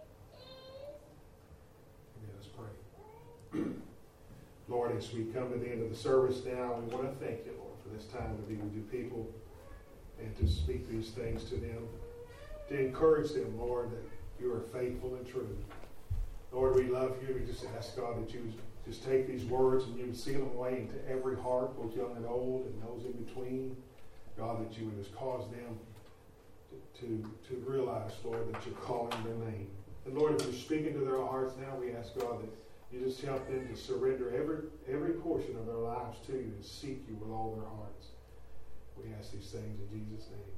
Amen. Let's pray. Lord, as we come to the end of the service now, we want to thank you, Lord, for this time to be with your people and to speak these things to them, to encourage them, Lord, that you are faithful and true. Lord, we love you. We just ask, God, that you just take these words and you would seal them away into every heart, both young and old, and those in between. God, that you would just cause them to, to, to realize, Lord, that you're calling their name. And Lord, if you're speaking to their hearts now, we ask, God, that you just help them to surrender every every portion of their lives to you and seek you with all their hearts. We ask these things in Jesus' name.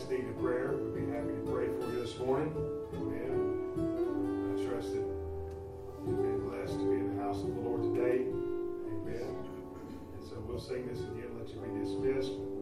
next need of prayer, we'd be happy to pray for you this morning. Amen. I trust that you've been blessed to be in the house of the Lord today. Amen. And so we'll sing this again, let you be dismissed.